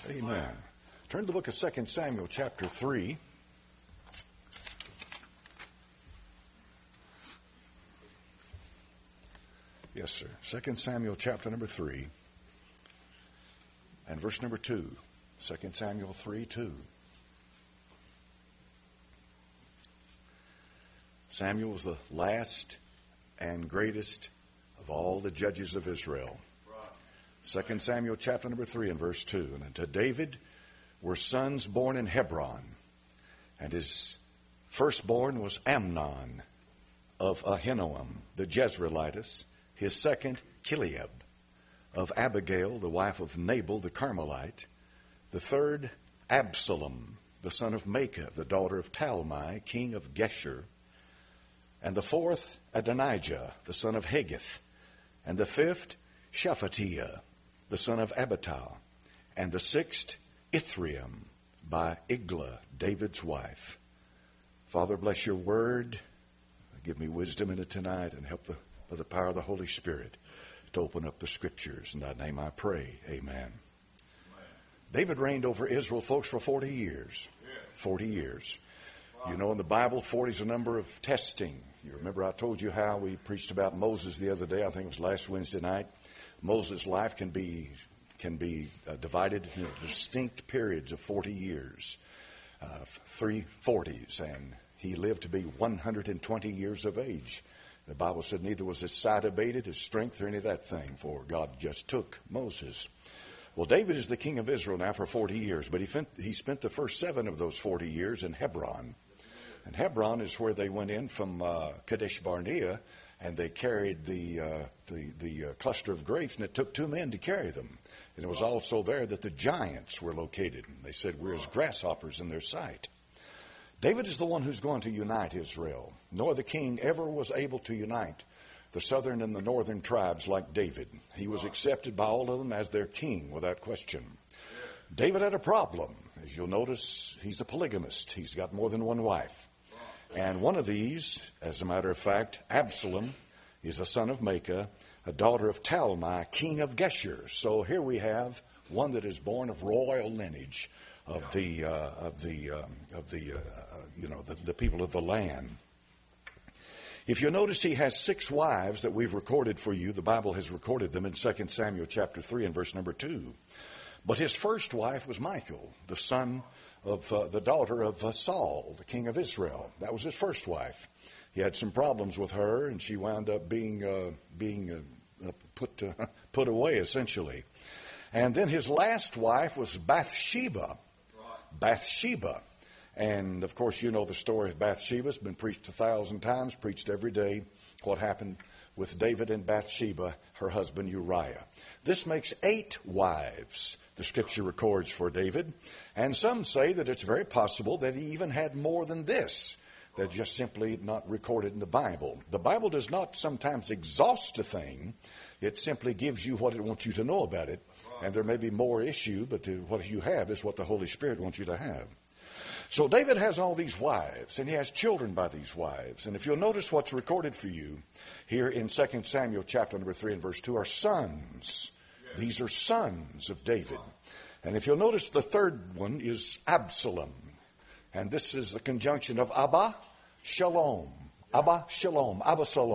Amen. Turn to the book of 2 Samuel chapter 3. Yes, sir. 2 Samuel chapter number 3 and verse number 2. 2 Samuel 3:2. Samuel was the last and greatest of all the judges of Israel. 2 Samuel chapter number 3 and verse 2. And unto David were sons born in Hebron, and his firstborn was Amnon of Ahinoam, the Jezreelitess, his second Chileab of Abigail, the wife of Nabal the Carmelite, the third Absalom, the son of Maacah, the daughter of Talmai, king of Geshur, and the fourth Adonijah, the son of Haggith, and the fifth Shephatiah, the son of Abital, and the sixth Ithream by Iglah, David's wife. Father, bless your word. Give me wisdom in it tonight and help by the power of the Holy Spirit to open up the scriptures. In thy name I pray. Amen. David reigned over Israel, folks, for 40 years. 40 years. You know, in the Bible, 40 is a number of testing. You remember I told you how we preached about Moses the other day. I think it was last Wednesday night. Moses' life can be divided into distinct periods of 40 years, 3 40s, and he lived to be 120 years of age. The Bible said neither was his sight abated, his strength, or any of that thing, for God just took Moses. Well, David is the king of Israel now for 40 years, but he spent the first 7 of those 40 years in Hebron. And Hebron is where they went in from Kadesh Barnea, and they carried the cluster of grapes, and it took 2 men to carry them. And it was also there that the giants were located. And they said, we're as grasshoppers in their sight. David is the one who's going to unite Israel. No other king ever was able to unite the southern and the northern tribes like David. He was accepted by all of them as their king without question. David had a problem. As you'll notice, he's a polygamist. He's got more than one wife. And one of these, as a matter of fact, Absalom, is a son of Maacah, a daughter of Talmai, king of Geshur. So here we have one that is born of royal lineage of the people of the land. If you notice, he has 6 wives that we've recorded for you. The Bible has recorded them in 2 Samuel chapter 3 and verse number 2. But his first wife was Michal, the son of the daughter of Saul, the king of Israel. That was his first wife. He had some problems with her, and she wound up being put away, essentially. And then his last wife was Bathsheba. Bathsheba. And, of course, you know the story of Bathsheba. It's been preached 1,000 times, preached every day, what happened with David and Bathsheba, her husband Uriah. This makes 8 wives, the scripture records, for David. And some say that it's very possible that he even had more than this. They're just simply not recorded in the Bible. The Bible does not sometimes exhaust a thing. It simply gives you what it wants you to know about it. And there may be more issue, but what you have is what the Holy Spirit wants you to have. So David has all these wives, and he has children by these wives. And if you'll notice what's recorded for you here in 2 Samuel chapter number 3 and verse 2 are sons. These are sons of David. And if you'll notice, the third one is Absalom. And this is the conjunction of Abba, Shalom, Abba, Shalom,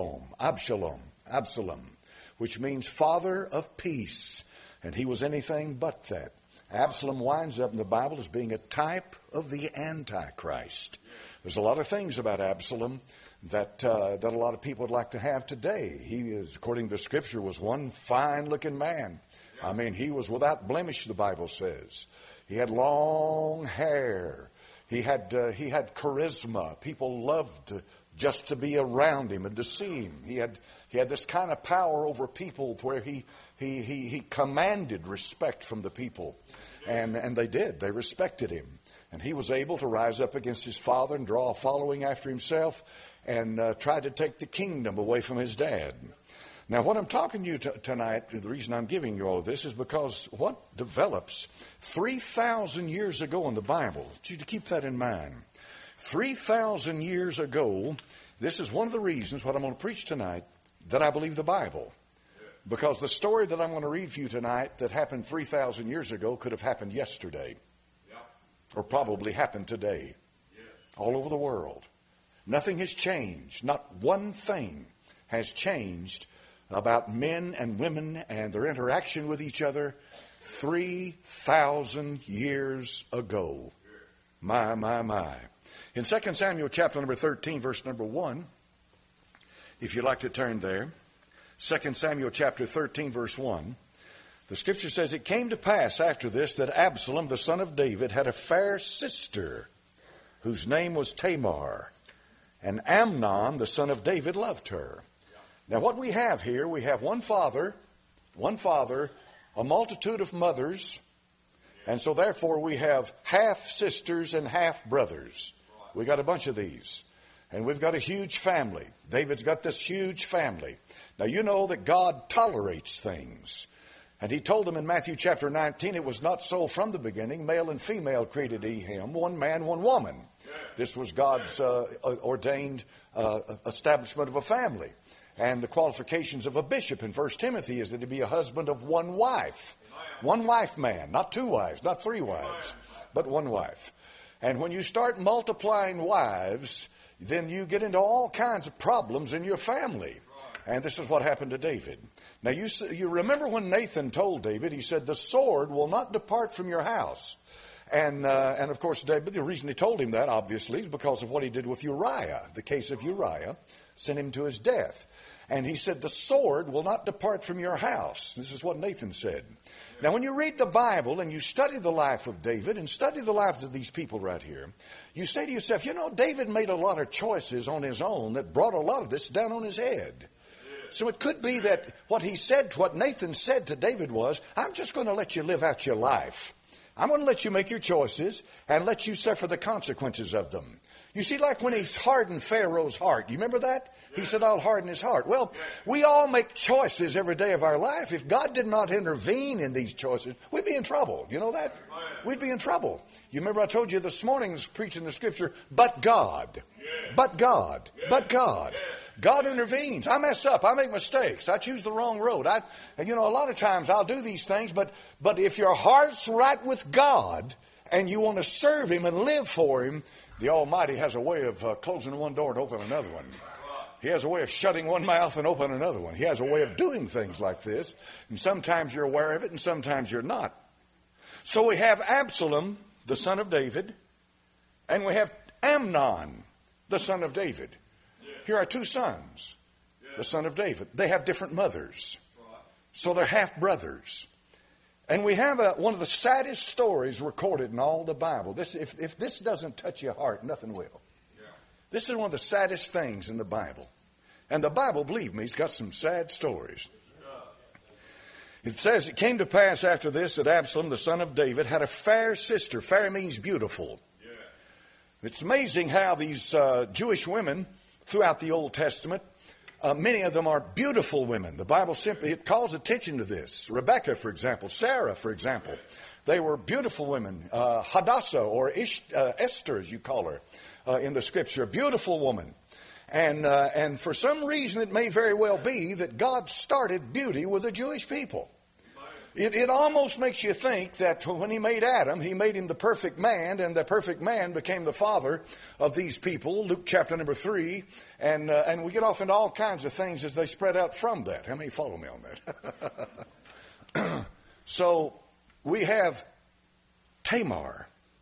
Absalom, which means father of peace. And he was anything but that. Absalom winds up in the Bible as being a type of the Antichrist. There's a lot of things about Absalom that a lot of people would like to have today. He is, according to the scripture, was one fine-looking man. I mean, he was without blemish, the Bible says. He had long hair. He had charisma. People loved just to be around him and to see him. He had this kind of power over people where he commanded respect from the people. And they did. They respected him. And he was able to rise up against his father and draw a following after himself and try to take the kingdom away from his dad. Now, what I'm talking to you tonight, the reason I'm giving you all of this is because what develops 3,000 years ago in the Bible, I want you to keep that in mind. 3,000 years ago, this is one of the reasons, what I'm going to preach tonight, that I believe the Bible. Because the story that I'm going to read for you tonight that happened 3,000 years ago could have happened yesterday. Or probably happened today. All over the world. Nothing has changed. Not one thing has changed about men and women and their interaction with each other 3,000 years ago. My, my, my. In 2 Samuel chapter number 13, verse number 1, if you'd like to turn there, 2 Samuel chapter 13, verse 1, the scripture says, "It came to pass after this that Absalom, the son of David, had a fair sister, whose name was Tamar, and Amnon, the son of David, loved her." Now what we have here, we have one father, a multitude of mothers, and so therefore we have half sisters and half brothers. We got a bunch of these. And we've got a huge family. David's got this huge family. Now you know that God tolerates things. And he told them in Matthew chapter 19, it was not so from the beginning. Male and female created he him, one man, one woman. This was God's ordained establishment of a family. And the qualifications of a bishop in 1 Timothy is that he be a husband of one wife. One wife man, not two wives, not three wives, but one wife. And when you start multiplying wives, then you get into all kinds of problems in your family. And this is what happened to David. Now you remember when Nathan told David, he said, "The sword will not depart from your house." And of course, David, the reason he told him that, obviously, is because of what he did with Uriah. The case of Uriah sent him to his death. And he said, "The sword will not depart from your house." This is what Nathan said. Now, when you read the Bible and you study the life of David and study the lives of these people right here, you say to yourself, you know, David made a lot of choices on his own that brought a lot of this down on his head. So it could be that what Nathan said to David was, "I'm just going to let you live out your life. I'm going to let you make your choices and let you suffer the consequences of them." You see, like when he hardened Pharaoh's heart. You remember that? He said, "I'll harden his heart." Well, we all make choices every day of our life. If God did not intervene in these choices, we'd be in trouble. You know that? We'd be in trouble. You remember I told you this morning, I was preaching the scripture, but God. But God. But God. God intervenes. I mess up. I make mistakes. I choose the wrong road. A lot of times I'll do these things, but if your heart's right with God and you want to serve Him and live for Him, the Almighty has a way of closing one door and opening another one. He has a way of shutting one mouth and opening another one. He has a way of doing things like this. And sometimes you're aware of it and sometimes you're not. So we have Absalom, the son of David, and we have Amnon, the son of David. Here are two sons, the son of David. They have different mothers. So they're half brothers. And we have one of the saddest stories recorded in all the Bible. If this doesn't touch your heart, nothing will. This is one of the saddest things in the Bible. And the Bible, believe me, has got some sad stories. It says, "It came to pass after this that Absalom, the son of David, had a fair sister." Fair means beautiful. It's amazing how these Jewish women throughout the Old Testament, many of them are beautiful women. The Bible it calls attention to this. Rebecca, for example, Sarah, for example, they were beautiful women. Hadassah, or Esther, as you call her in the Scripture, a beautiful woman. And for some reason, it may very well be that God started beauty with the Jewish people. It almost makes you think that when He made Adam, He made him the perfect man, and the perfect man became the father of these people, Luke chapter number 3, and we get off into all kinds of things as they spread out from that. How many follow me on that? So we have Tamar,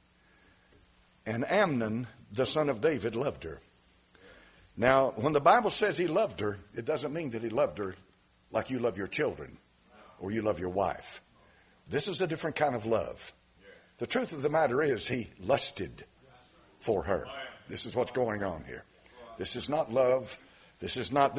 and Amnon, the son of David, loved her. Now, when the Bible says he loved her, it doesn't mean that he loved her like you love your children or you love your wife. This is a different kind of love. The truth of the matter is he lusted for her. This is what's going on here. This is not love. This is not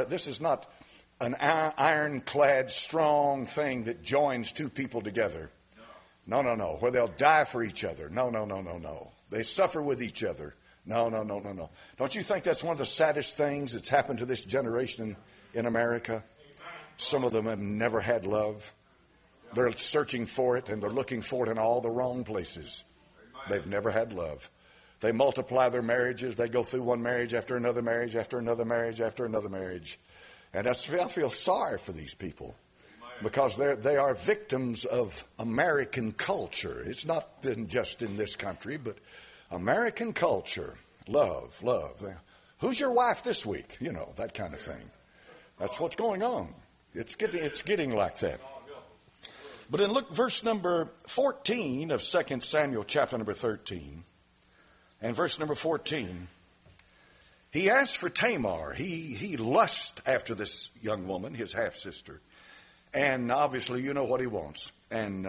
an ironclad, strong thing that joins two people together. No. Where they'll die for each other. No. They suffer with each other. No. Don't you think that's one of the saddest things that's happened to this generation in America? Some of them have never had love. They're searching for it, and they're looking for it in all the wrong places. They've never had love. They multiply their marriages. They go through one marriage after another marriage after another marriage after another marriage. And I feel sorry for these people because they are victims of American culture. It's not just in this country, but American culture. Love. Who's your wife this week? You know, that kind of thing. That's what's going on. It's getting like that. But in look, verse number 14 of 2 Samuel chapter number 13, and verse number 14, he asked for Tamar. He lusts after this young woman, his half-sister. And obviously you know what he wants. And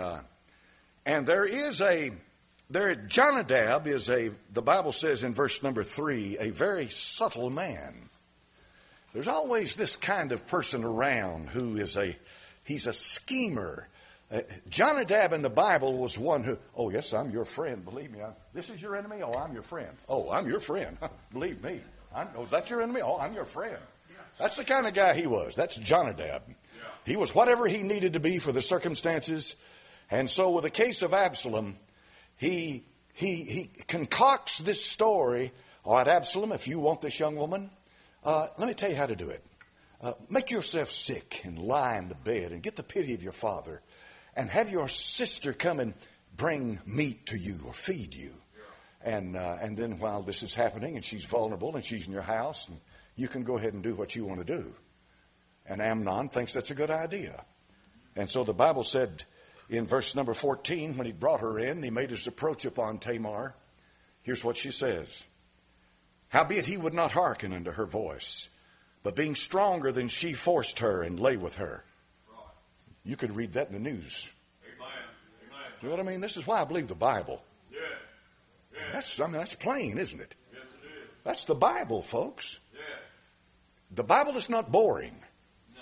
Jonadab is the Bible says in verse number 3, a very subtle man. There's always this kind of person around who he's a schemer. Jonadab in the Bible was one who, oh yes, I'm your friend, believe me. This is your enemy? Oh, I'm your friend. Oh, I'm your friend. Believe me. Oh, is that your enemy? Oh, I'm your friend. That's the kind of guy he was. That's Jonadab. He was whatever he needed to be for the circumstances. And so with the case of Absalom, he concocts this story. All right, Absalom, if you want this young woman, let me tell you how to do it. Make yourself sick and lie in the bed and get the pity of your father and have your sister come and bring meat to you or feed you. And then while this is happening and she's vulnerable and she's in your house, and you can go ahead and do what you want to do. And Amnon thinks that's a good idea. And so the Bible said in verse number 14, when he brought her in, he made his approach upon Tamar. Here's what she says. Howbeit he would not hearken unto her voice, but being stronger than she forced her and lay with her. You could read that in the news. Amen. You know what I mean? This is why I believe the Bible. Yeah. Yeah. That's plain, isn't it? Yes, it is. That's the Bible, folks. Yeah. The Bible is not boring. No.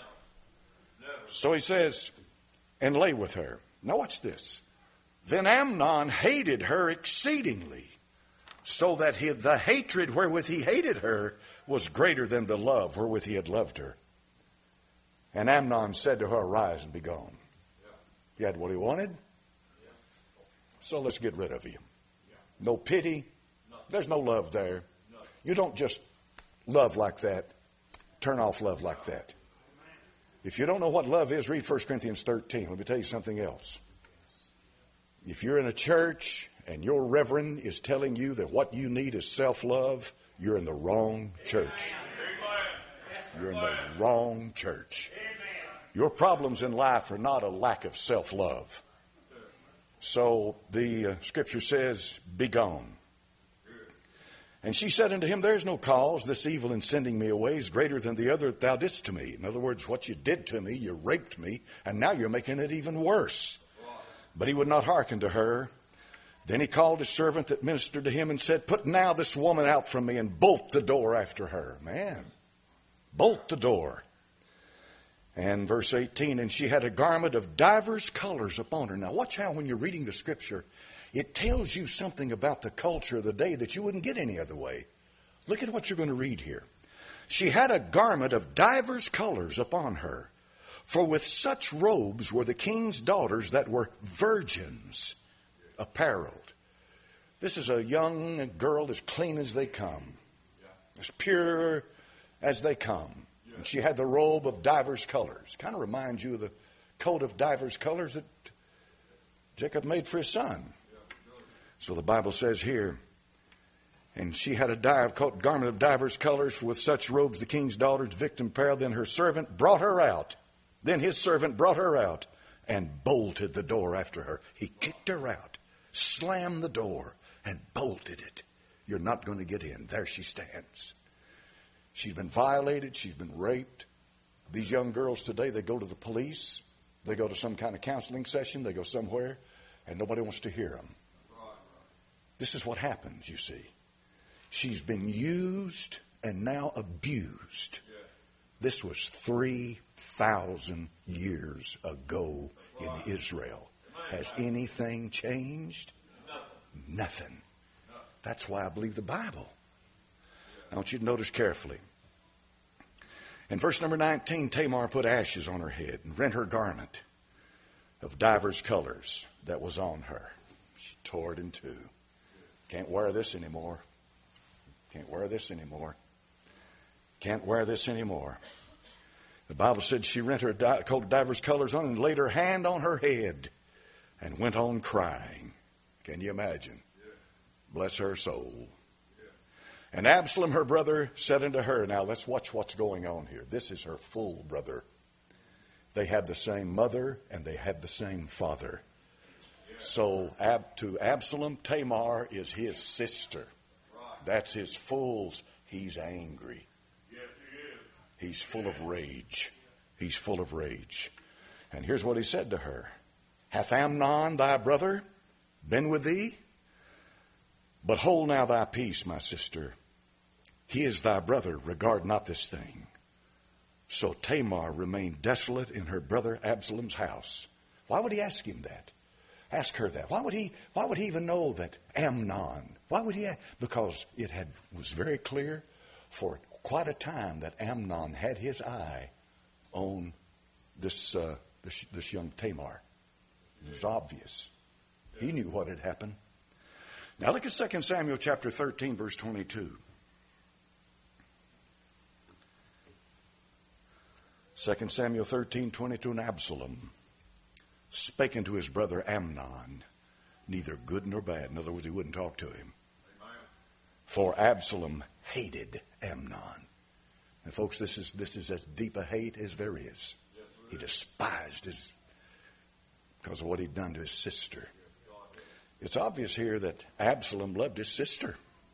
So he says, and lay with her. Now watch this. Then Amnon hated her exceedingly, so that the hatred wherewith he hated her was greater than the love wherewith he had loved her. And Amnon said to her, arise and be gone. He had what he wanted. So let's get rid of you. No pity. There's no love there. You don't just love like that. Turn off love like that. If you don't know what love is, read 1 Corinthians 13. Let me tell you something else. If you're in a church and your reverend is telling you that what you need is self-love, you're in the wrong church. You're in the wrong church. Your problems in life are not a lack of self-love. So the scripture says, be gone. And she said unto him, there is no cause. This evil in sending me away is greater than the other that thou didst to me. In other words, what you did to me, you raped me, and now you're making it even worse. But he would not hearken to her. Then he called his servant that ministered to him and said, put now this woman out from me and bolt the door after her. Man, bolt the door. And verse 18, and she had a garment of divers colors upon her. Now watch how when you're reading the scripture, it tells you something about the culture of the day that you wouldn't get any other way. Look at what you're going to read here. She had a garment of divers colors upon her. For with such robes were the king's daughters that were virgins apparelled. This is a young girl as clean as they come, as pure as they come. And she had the robe of divers colors. Kind of reminds you of the coat of divers colors that Jacob made for his son. So the Bible says here, and she had a garment of divers colors, for with such robes the king's daughters, victim apparel. Then her servant brought her out. Then his servant brought her out and bolted the door after her. He kicked her out, slammed the door, and bolted it. You're not going to get in. There she stands. She's been violated. She's been raped. These young girls today, they go to the police. They go to some kind of counseling session. They go somewhere, and nobody wants to hear them. This is what happens, you see. She's been used and now abused. This was 3,000 years ago in Israel. Has anything changed? Nothing. That's why I believe the Bible. I want you to notice carefully. In verse number 19, Tamar put ashes on her head and rent her garment of divers colors that was on her. She tore it in two. Can't wear this anymore. Can't wear this anymore. Can't wear this anymore. The Bible said she rent her coat of divers colors on and laid her hand on her head and went on crying. Can you imagine? Yeah. Bless her soul. Yeah. And Absalom, her brother, said unto her, now let's watch what's going on here. This is her full brother. They had the same mother and they had the same father. Yeah. So to Absalom, Tamar is his sister. Right. That's his fool's. He's angry. Yes, he is. He's full of rage. He's full of rage. And here's what he said to her. Hath Amnon thy brother been with thee? But hold now thy peace, my sister. He is thy brother. Regard not this thing. So Tamar remained desolate in her brother Absalom's house. Why would he ask him that? Ask her that. Why would he even know that Amnon? Why would he? Because it was very clear for quite a time that Amnon had his eye on this young Tamar. It was obvious. He knew what had happened. Now look at 2 Samuel chapter 13, verse 22. 2 Samuel 13, 22, and Absalom spake unto his brother Amnon, neither good nor bad. In other words, he wouldn't talk to him. Amen. For Absalom hated Amnon. And folks, this is as deep a hate as there is. Yes, he despised his, because of what he'd done to his sister. It's obvious here that Absalom loved his sister.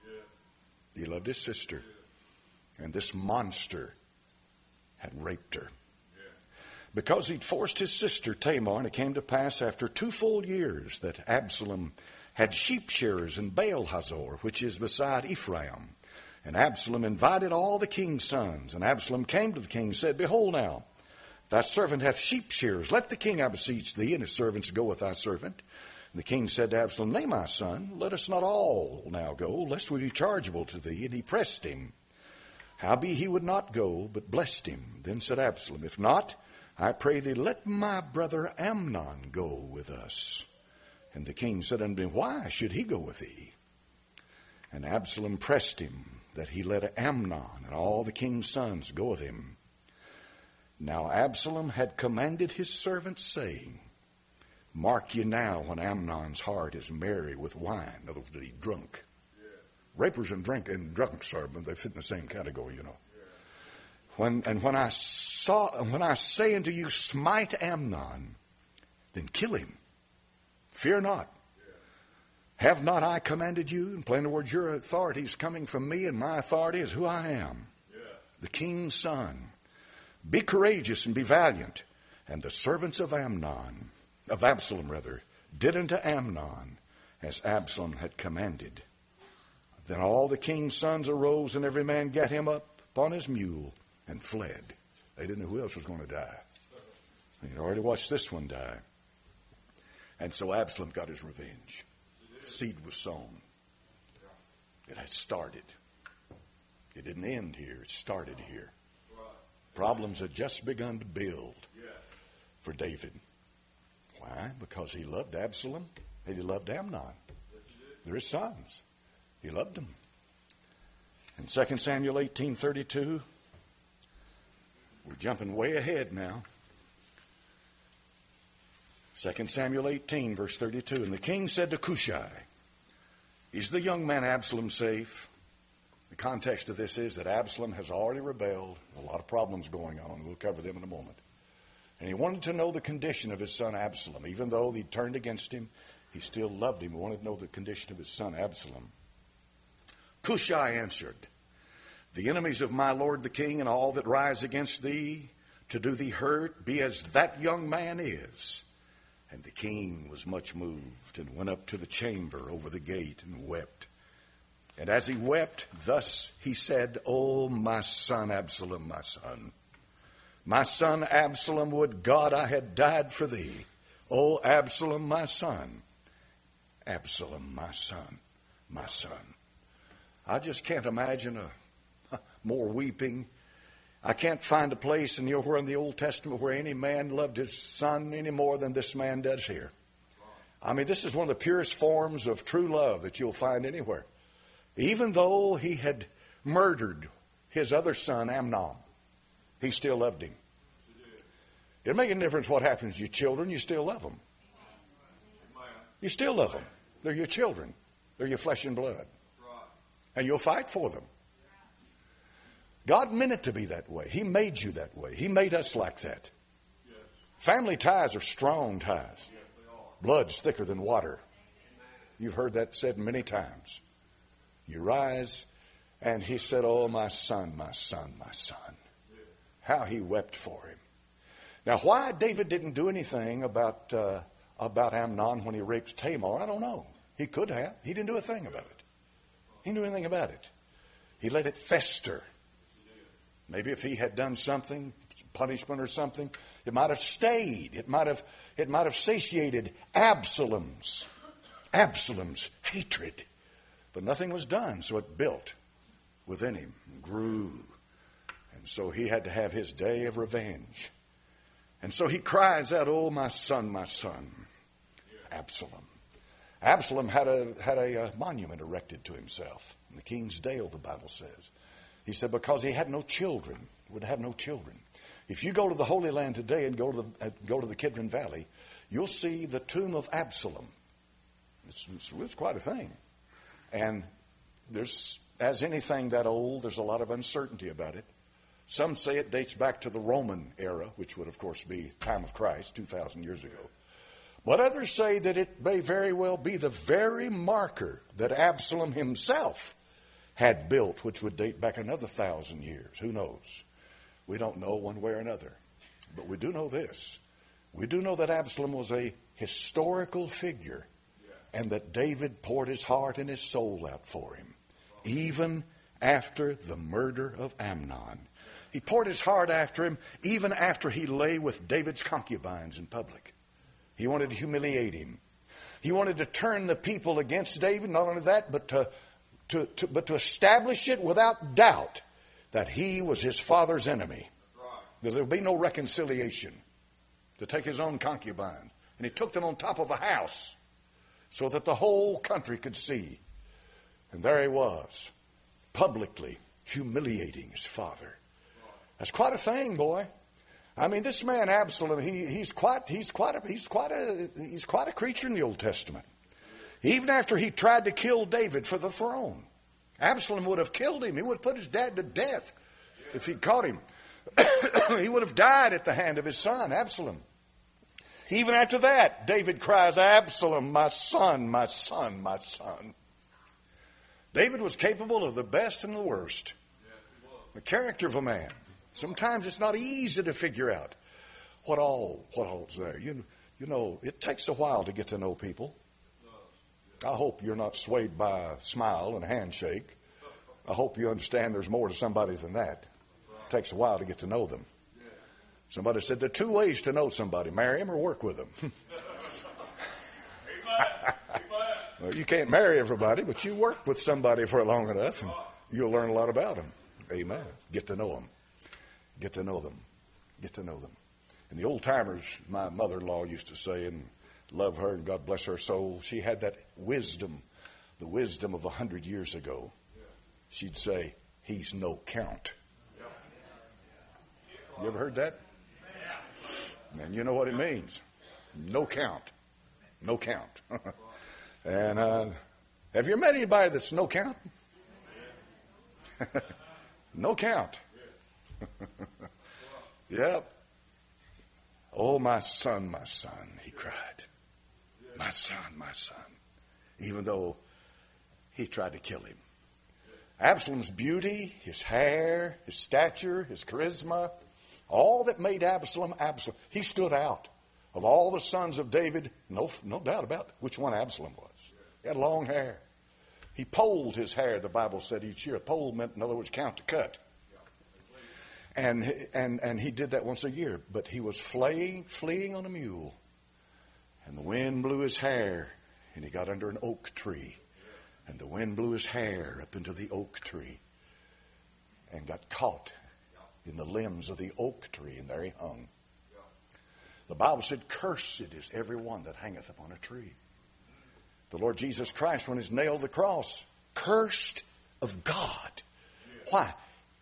He loved his sister. And this monster had raped her. Because he'd forced his sister Tamar, and it came to pass after 2 full years that Absalom had sheep shearers in Baal-hazor, which is beside Ephraim. And Absalom invited all the king's sons. And Absalom came to the king and said, Behold now, thy servant hath sheep shearers. Let the king, I beseech thee, and his servants go with thy servant. And the king said to Absalom, Nay, my son, let us not all now go, lest we be chargeable to thee. And he pressed him. Howbeit he would not go, but blessed him. Then said Absalom, If not, I pray thee, let my brother Amnon go with us. And the king said unto him, Why should he go with thee? And Absalom pressed him that he let Amnon and all the king's sons go with him. Now Absalom had commanded his servants, saying, Mark ye now when Amnon's heart is merry with wine. In other words, that he's drunk. Yeah. Rapers and drunks are, they fit in the same category, you know. Yeah. When I say unto you, smite Amnon, then kill him. Fear not. Yeah. Have not I commanded you? In plain words, your authority is coming from me, and my authority is who I am. Yeah. The king's son. Be courageous and be valiant. And the servants of Absalom, did unto Amnon as Absalom had commanded. Then all the king's sons arose, and every man gat him up upon his mule and fled. They didn't know who else was going to die. They'd already watched this one die. And so Absalom got his revenge. Seed was sown. It had started. It didn't end here. It started here. Problems had just begun to build for David. Why? Because he loved Absalom and he loved Amnon. They're his sons. He loved them. In 2 Samuel 18:32, we're jumping way ahead now. 2 Samuel 18, verse 32. And the king said to Cushai, Is the young man Absalom safe? The context of this is that Absalom has already rebelled. A lot of problems going on. We'll cover them in a moment. And he wanted to know the condition of his son Absalom. Even though he turned against him, he still loved him. He wanted to know the condition of his son Absalom. Cushai answered, The enemies of my lord the king and all that rise against thee to do thee hurt be as that young man is. And the king was much moved and went up to the chamber over the gate and wept. And as he wept, thus he said, O my son Absalom, my son. My son Absalom, would God I had died for thee. O Absalom, my son. Absalom, my son, my son. I just can't imagine more weeping. I can't find a place in the Old Testament where any man loved his son any more than this man does here. I mean, this is one of the purest forms of true love that you'll find anywhere. Even though he had murdered his other son, Amnon, he still loved him. It makes a difference what happens to your children. You still love them. You still love them. They're your children. They're your flesh and blood. And you'll fight for them. God meant it to be that way. He made you that way. He made us like that. Family ties are strong ties. Blood's thicker than water. You've heard that said many times. You rise, and he said, oh, my son, my son, my son. How he wept for him. Now, why David didn't do anything about Amnon when he raped Tamar, I don't know. He could have. He didn't do a thing about it. He didn't do anything about it. He let it fester. Maybe if he had done something, punishment or something, it might have stayed. It might have satiated Absalom's hatred. But nothing was done, so it built within him and grew. And so he had to have his day of revenge. And so he cries out, oh, my son, Absalom. Absalom had a monument erected to himself. In the King's Dale, the Bible says. He said because he had no children, would have no children. If you go to the Holy Land today and go to the Kidron Valley, you'll see the tomb of Absalom. It's quite a thing. And there's, as anything that old, there's a lot of uncertainty about it. Some say it dates back to the Roman era, which would, of course, be time of Christ, 2,000 years ago. But others say that it may very well be the very marker that Absalom himself had built, which would date back another 1,000 years. Who knows? We don't know one way or another. But we do know this. We do know that Absalom was a historical figure and that David poured his heart and his soul out for him, even after the murder of Amnon. He poured his heart after him, even after he lay with David's concubines in public. He wanted to humiliate him. He wanted to turn the people against David. Not only that, but to establish it without doubt that he was his father's enemy. There would be no reconciliation. To take his own concubine. And he took them on top of a house so that the whole country could see. And there he was, publicly humiliating his father. That's quite a thing, boy. I mean, this man Absalom, he's quite a creature in the Old Testament. Even after he tried to kill David for the throne, Absalom would have killed him. He would have put his dad to death if he'd caught him. He would have died at the hand of his son, Absalom. Even after that, David cries, Absalom, my son, my son, my son. David was capable of the best and the worst. The character of a man. Sometimes it's not easy to figure out what all's there. You know, it takes a while to get to know people. I hope you're not swayed by a smile and a handshake. I hope you understand there's more to somebody than that. It takes a while to get to know them. Somebody said there are two ways to know somebody: marry them or work with them. Well, you can't marry everybody, but you work with somebody for long enough and you'll learn a lot about them. Amen. Get to know them. Get to know them. Get to know them. And the old timers, my mother-in-law used to say, and love her and God bless her soul, she had that wisdom, the wisdom of 100 years ago. She'd say, he's no count. You ever heard that? And you know what it means. No count. No count. And have you met anybody that's no count? No count. Yep. Oh, my son, he cried. My son. Even though he tried to kill him. Absalom's beauty, his hair, his stature, his charisma, all that made Absalom. He stood out. Of all the sons of David, no doubt about which one Absalom was. He had long hair. He polled his hair, the Bible said, each year. A poll meant, in other words, count to cut. And he did that once a year. But he was fleeing on a mule. And the wind blew his hair. And he got under an oak tree. And the wind blew his hair up into the oak tree. And got caught in the limbs of the oak tree. And there he hung. The Bible said, cursed is every one that hangeth upon a tree. The Lord Jesus Christ, when he was nailed to the cross, cursed of God. Why?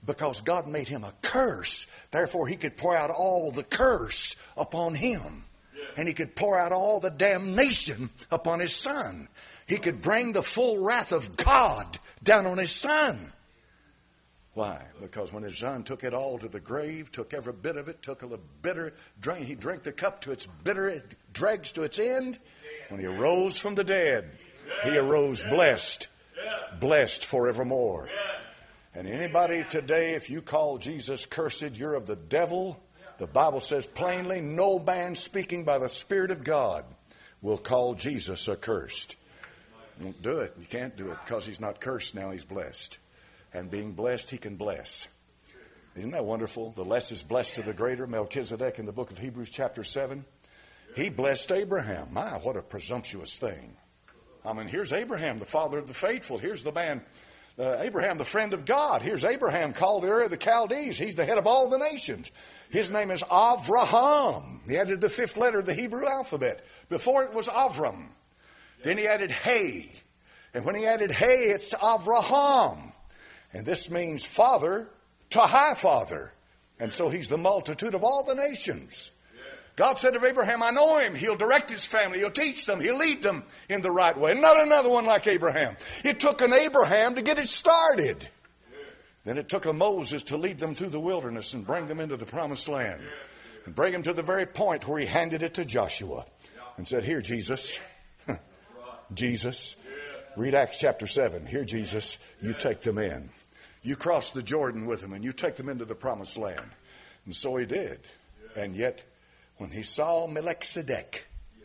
because God made him a curse. Therefore, he could pour out all the curse upon him. And he could pour out all the damnation upon his son. He could bring the full wrath of God down on his son. Why? Because when his son took it all to the grave, took every bit of it, took a bitter drink, he drank the cup to its bitter dregs to its end. When he arose from the dead, he arose blessed, blessed forevermore. And anybody today, if you call Jesus cursed, you're of the devil. The Bible says plainly, no man speaking by the Spirit of God will call Jesus accursed. Won't do it. You can't do it because he's not cursed now, he's blessed. And being blessed, he can bless. Isn't that wonderful? The less is blessed to the greater. Melchizedek in the book of Hebrews chapter 7. He blessed Abraham. My, what a presumptuous thing. I mean, here's Abraham, the father of the faithful. Here's the man, Abraham, the friend of God. Here's Abraham, called the Ur of the Chaldees. He's the head of all the nations. His name is Avraham. He added the fifth letter of the Hebrew alphabet. Before it was Avram. Then he added Hay. And when he added Hay, it's Avraham. And this means father to high father. And so he's the multitude of all the nations. God said of Abraham, I know him. He'll direct his family. He'll teach them. He'll lead them in the right way. Not another one like Abraham. It took an Abraham to get it started. Then it took a Moses to lead them through the wilderness and bring them into the promised land. And bring them to the very point where he handed it to Joshua. And said, here, Jesus. Jesus. Read Acts chapter 7. Here, Jesus, you take them in. You cross the Jordan with them and you take them into the promised land. And so he did. And yet, when he saw Melchizedek,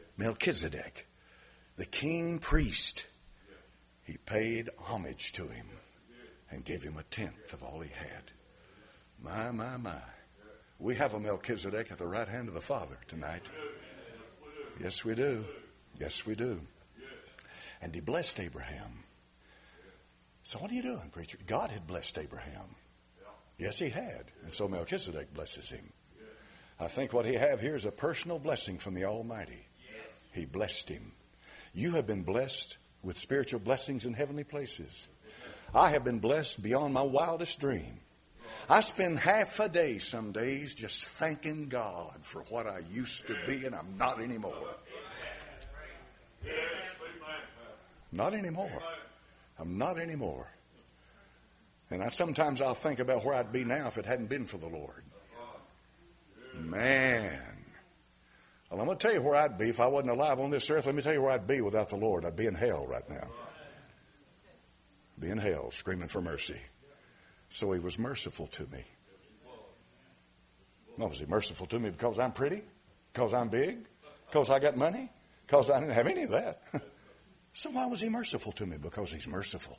the king priest, he paid homage to him and gave him a tenth of all he had. My. We have a Melchizedek at the right hand of the Father tonight. Yes, we do. Yes, we do. And he blessed Abraham. So what are you doing, preacher? God had blessed Abraham. Yes, he had. And so Melchizedek blesses him. I think what he have here is a personal blessing from the Almighty. He blessed him. You have been blessed with spiritual blessings in heavenly places. I have been blessed beyond my wildest dream. I spend half a day some days just thanking God for what I used to be and I'm not anymore. Not anymore. I'm not anymore. And sometimes I'll think about where I'd be now if it hadn't been for the Lord. Man. Well, I'm going to tell you where I'd be if I wasn't alive on this earth. Let me tell you where I'd be without the Lord. I'd be in hell right now. Be in hell, screaming for mercy. So he was merciful to me. No, was he merciful to me because I'm pretty? Because I'm big? Because I got money? Because I didn't have any of that. So why was he merciful to me? Because he's merciful.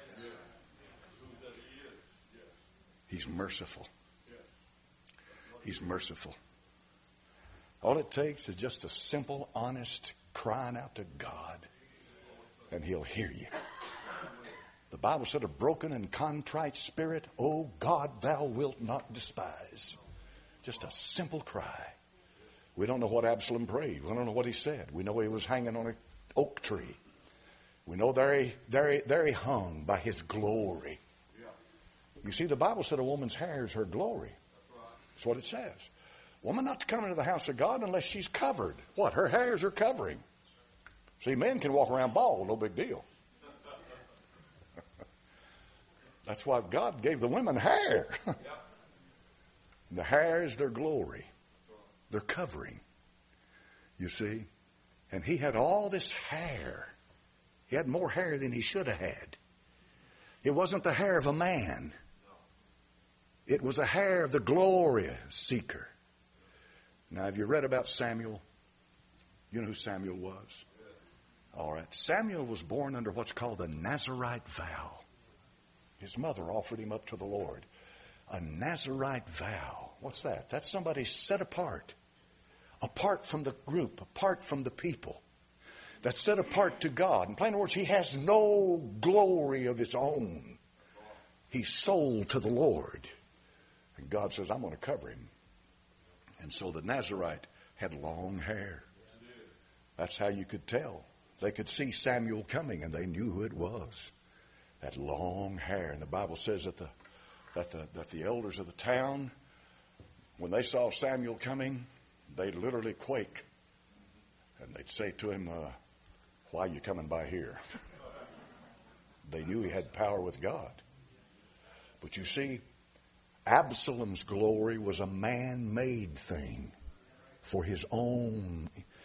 He's merciful. He's merciful. All it takes is just a simple, honest crying out to God, and he'll hear you. The Bible said, a broken and contrite spirit, O God, thou wilt not despise. Just a simple cry. We don't know what Absalom prayed. We don't know what he said. We know he was hanging on an oak tree. We know there he hung by his glory. You see, the Bible said a woman's hair is her glory. That's what it says. Woman not to come into the house of God unless she's covered. What? Her hairs are covering. See, men can walk around bald, no big deal. That's why God gave the women hair. The hair is their glory. Their covering. You see? And he had all this hair. He had more hair than he should have had. It wasn't the hair of a man. It was the hair of the glory seeker. Now, have you read about Samuel? You know who Samuel was? All right. Samuel was born under what's called the Nazirite vow. His mother offered him up to the Lord. A Nazirite vow. What's that? That's somebody set apart. Apart from the group. Apart from the people. That's set apart to God. In plain words, he has no glory of his own. He's sold to the Lord. And God says, I'm going to cover him. And so the Nazirite had long hair. That's how you could tell. They could see Samuel coming and they knew who it was. That long hair. And the Bible says that the that the elders of the town, when they saw Samuel coming, they'd literally quake. And they'd say to him, why are you coming by here? They knew he had power with God. But you see, Absalom's glory was a man-made thing for his own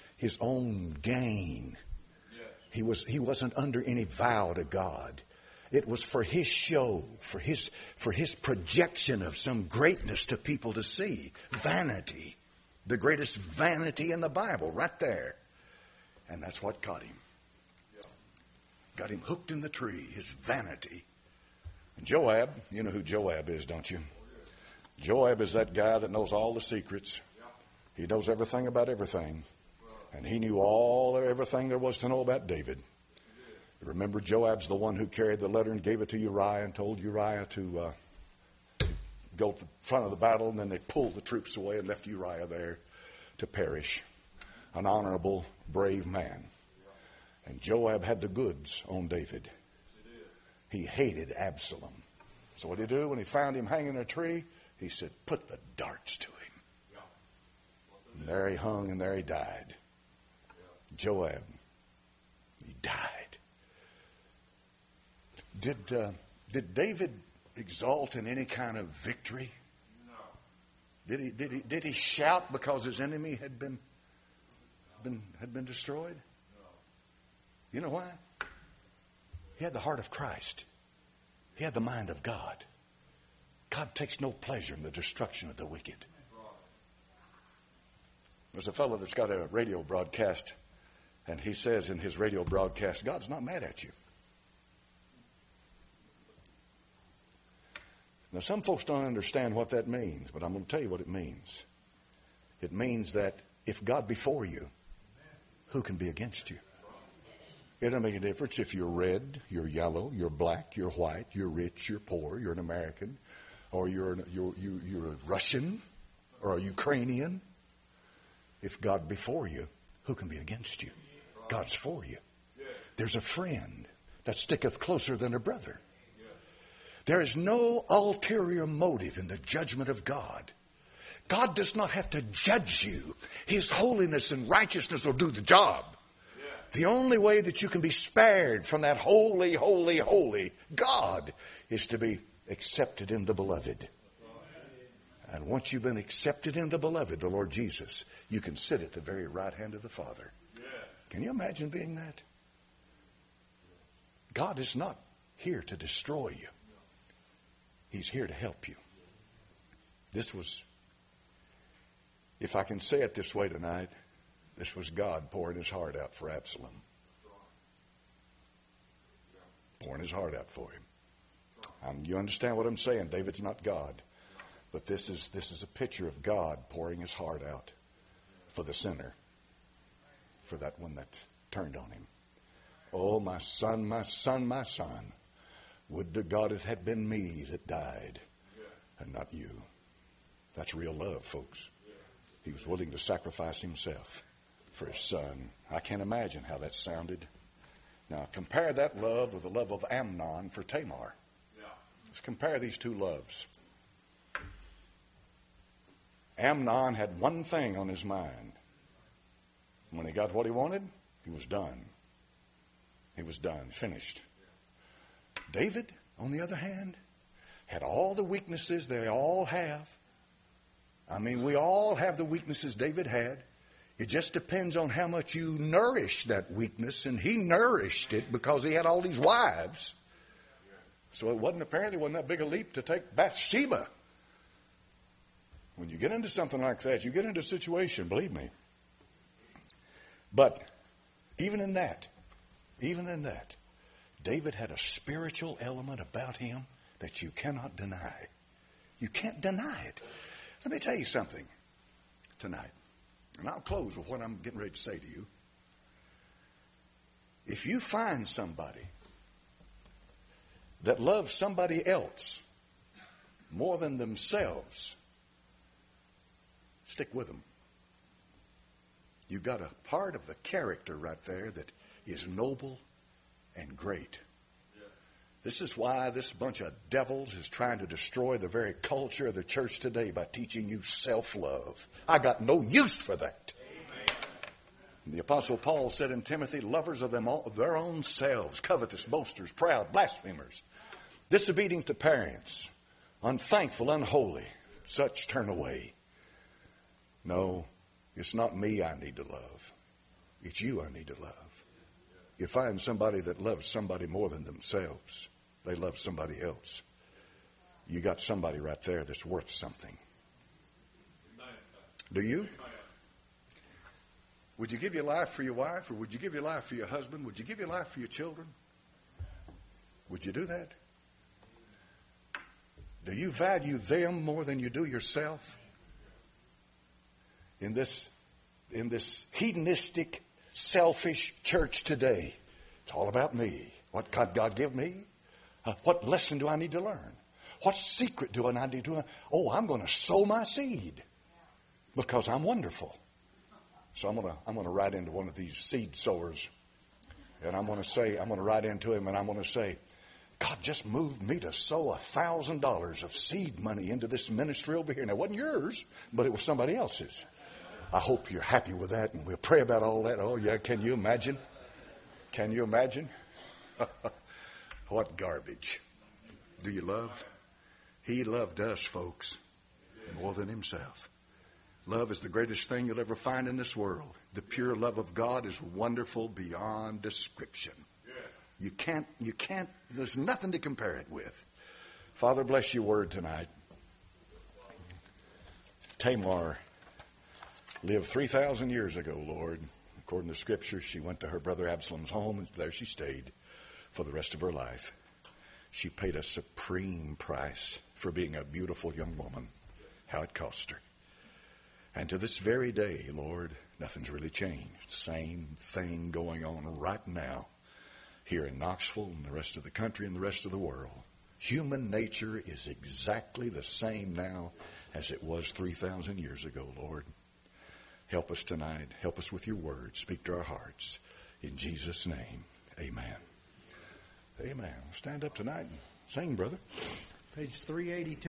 gain. He wasn't under any vow to God. It was for his show, for his projection of some greatness to people to see. Vanity. The greatest vanity in the Bible, right there. And that's what got him. Got him hooked in the tree, his vanity. And Joab, you know who Joab is, don't you? Joab is that guy that knows all the secrets. He knows everything about everything. And he knew everything there was to know about David. Remember, Joab's the one who carried the letter and gave it to Uriah and told Uriah to go to the front of the battle, and then they pulled the troops away and left Uriah there to perish. An honorable, brave man. And Joab had the goods on David. He hated Absalom. So what did he do when he found him hanging in a tree? He said, put the darts to him. And there he hung and there he died. Joab, he died. Did David exult in any kind of victory? No. Did he shout because his enemy had been destroyed? No. You know why? He had the heart of Christ. He had the mind of God. God takes no pleasure in the destruction of the wicked. There's a fellow that's got a radio broadcast, and he says in his radio broadcast, God's not mad at you. Now, some folks don't understand what that means, but I'm going to tell you what it means. It means that if God be for you, who can be against you? It doesn't make a difference if you're red, you're yellow, you're black, you're white, you're rich, you're poor, you're an American, or you're a Russian, or a Ukrainian. If God be for you, who can be against you? God's for you. There's a friend that sticketh closer than a brother. There is no ulterior motive in the judgment of God. God does not have to judge you. His holiness and righteousness will do the job. The only way that you can be spared from that holy, holy, holy God is to be accepted in the beloved. And once you've been accepted in the beloved, the Lord Jesus, you can sit at the very right hand of the Father. Can you imagine being that? God is not here to destroy you. He's here to help you. This was, if I can say it this way tonight, this was God pouring his heart out for Absalom. Pouring his heart out for him. You understand what I'm saying? David's not God. But this is a picture of God pouring his heart out for the sinner. For that one that turned on him. Oh, my son, my son, my son. Would to God it had been me that died and not you. That's real love, folks. He was willing to sacrifice himself for his son. I can't imagine how that sounded. Now, compare that love with the love of Amnon for Tamar. Let's compare these two loves. Amnon had one thing on his mind. When he got what he wanted, he was done. He was done, finished. David, on the other hand, had all the weaknesses they all have. I mean, we all have the weaknesses David had. It just depends on how much you nourish that weakness, and he nourished it because he had all these wives. So it wasn't that big a leap to take Bathsheba. When you get into something like that, you get into a situation, believe me. But even in that, David had a spiritual element about him that you cannot deny. You can't deny it. Let me tell you something tonight, and I'll close with what I'm getting ready to say to you. If you find somebody that loves somebody else more than themselves, stick with them. You've got a part of the character right there that is noble and great. This is why this bunch of devils is trying to destroy the very culture of the church today by teaching you self-love. I got no use for that. The Apostle Paul said in Timothy, lovers of them all, of their own selves, covetous, boasters, proud, blasphemers, disobedient to parents, unthankful, unholy, such turn away. No, it's not me I need to love. It's you I need to love. You find somebody that loves somebody more than themselves. They love somebody else. You got somebody right there that's worth something. Do you? Would you give your life for your wife, or would you give your life for your husband? Would you give your life for your children? Would you do that? Do you value them more than you do yourself? In this hedonistic, selfish church today, it's all about me. What God give me? What lesson do I need to learn? What secret do I need to learn? Oh, I'm going to sow my seed because I'm wonderful. So I'm going to write into one of these seed sowers, and I'm going to write into him, and I'm going to say, God just moved me to sow $1,000 of seed money into this ministry over here. Now, it wasn't yours, but it was somebody else's. I hope you're happy with that, and we'll pray about all that. Oh, yeah, can you imagine? Can you imagine? What garbage. Do you love? He loved us, folks, more than himself. Love is the greatest thing you'll ever find in this world. The pure love of God is wonderful beyond description. You can't, there's nothing to compare it with. Father, bless your word tonight. Tamar lived 3,000 years ago, Lord. According to Scripture, she went to her brother Absalom's home, and there she stayed for the rest of her life. She paid a supreme price for being a beautiful young woman. How it cost her. And to this very day, Lord, nothing's really changed. Same thing going on right now here in Knoxville and the rest of the country and the rest of the world. Human nature is exactly the same now as it was 3,000 years ago, Lord. Help us tonight. Help us with your word. Speak to our hearts. In Jesus' name, amen. Amen. Stand up tonight and sing, brother. Page 382.